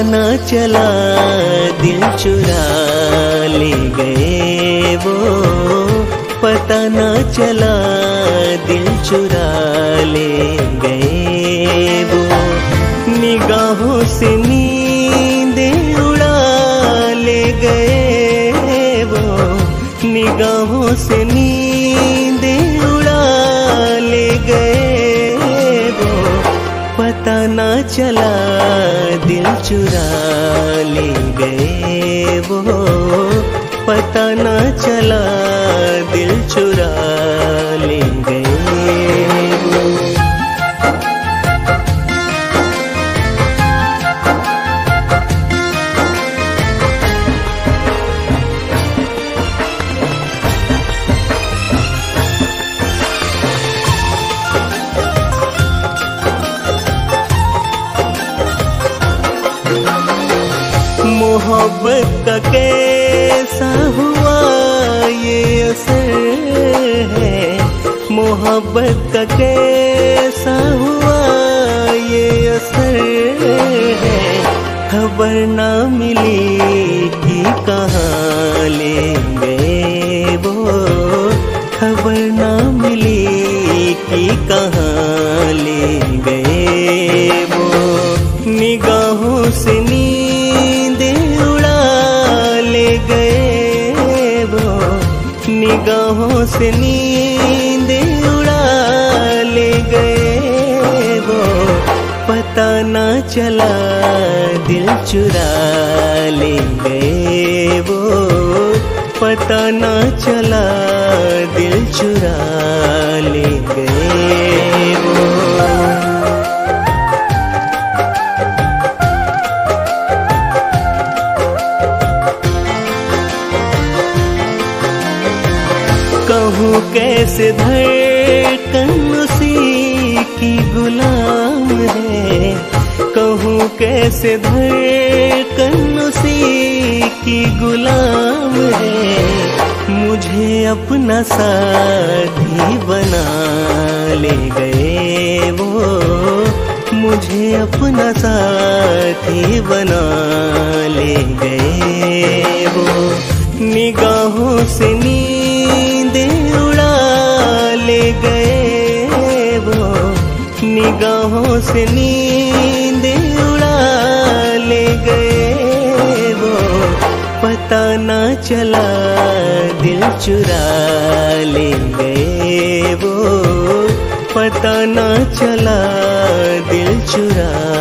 न चला दिल चुरा ले गए वो, पता न चला दिल चुरा ले गए वो। निगाहों से नींद उड़ा ले गए वो, निगाहों से नींद उड़ा ले गए वो। पता न चला दिल चुरा ले गए वो, पता न चला दिल चुरा ले गए वो। मोहब्बत का कैसा हुआ ये असर है, मोहब्बत का कैसा हुआ ये असर है। खबर ना मिली कि कहाँ ले गए वो, खबर ना मिली कि कहाँ ले गए वो। निगाहों से नींद उड़ा ले गए वो, निगाहों से नींद उड़ा ले गए वो। पता न चला दिल चुरा ले गए वो, पता न चला दिल चुरा ले गए वो। कहूँ कैसे धड़कन उसी की गुलाम है, कहूँ कैसे धड़कन उसी की गुलाम है। मुझे अपना साथी बना ले गए वो, मुझे अपना साथी बना ले गए वो। निगाहों से नींद उड़ा ले गए वो, निगाहों से नींद उड़ा ले गए वो। पता न चला दिल चुरा ले गए वो, पता न चला दिल चुरा